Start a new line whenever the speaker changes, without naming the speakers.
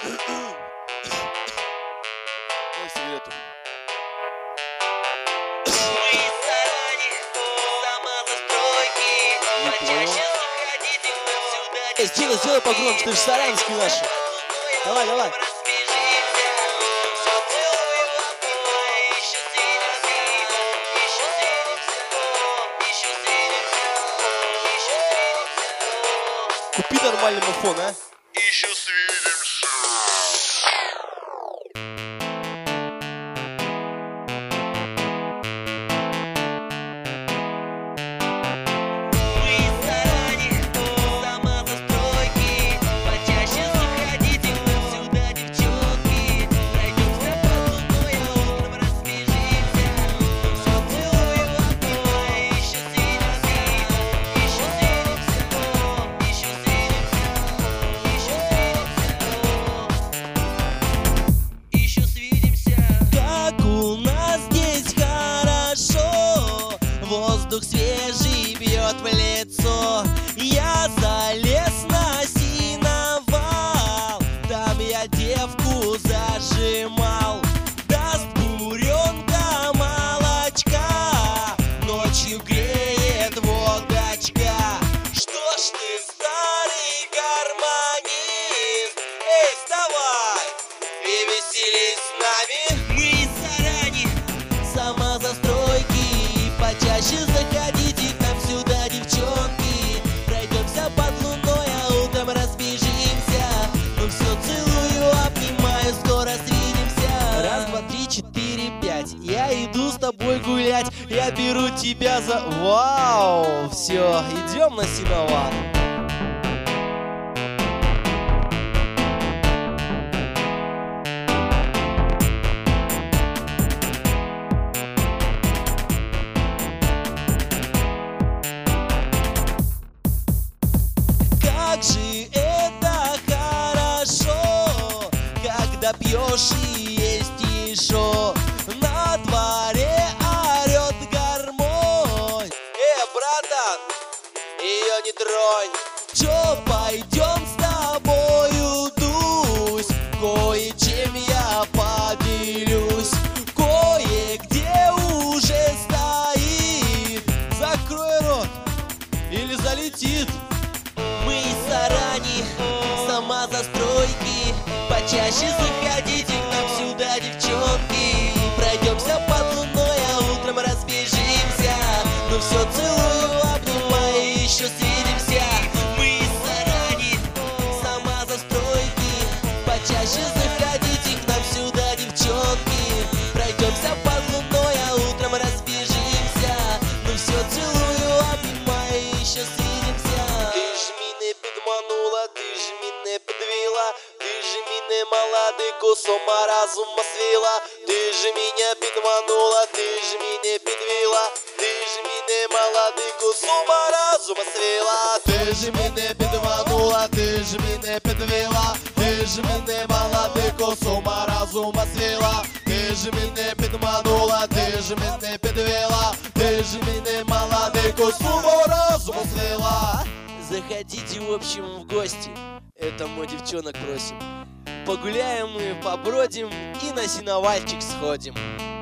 Дай сигарету. Сделай погромче, ты же сарянский наши. Давай, давай. Купи нормальный мафон, а?
Еще свидимся.
Воздух свежий бьет в лицо. Я залез на сеновал, там я девку зажимал. Даст буренка молочка, ночью греет водочка. Что ж ты, старый гармонист, эй, вставай и веселись с нами. Мы из Сарани, самозастройки. Почаще заходите к нам сюда, девчонки. Пройдемся под луной, а утром разбежимся. Ну все, целую, обнимаю, скоро свидимся. Раз, два, три, четыре, пять. Я иду с тобой гулять. Я беру тебя за... Вау! Все, идем на сеновал. Как же это хорошо, когда пьешь и есть еще. На дворе орет гармонь. Братан, ее не тронь. Че, пойдем с тобою, Дусь? Кое-чем я поделюсь. Кое-где уже стоит. Закрой рот или залетит. Мы из Сарани, самозастройки. Почаще заходите к нам сюда, девчонки. Пройдемся под луной, а утром разбежимся. Ну все, целую, обнимаю, еще свидимся. Мы из Сарани, самозастройки. Почаще заходите к нам сюда, девчонки. Пройдемся под луной, а утром разбежимся. Ну все, целую, обнимаю, еще свидимся. Підманула, ти ж мене підвела, ти ж мене молодику з ума разума свела. Ти ж мене підманула, ти ж мене підвела, ти ж мене молодику з ума разума свела. Ти ж мене підманула, ти ж мене підвела, ти ж мене молодику з ума разума свела. Ти ж мене підманула, ти ж мене підвела, ти ж мене молодику з ума разума свела. Заходите, в общем, в гости. Это мой девчонок просим. Погуляем мы, побродим и на сеновальчик сходим.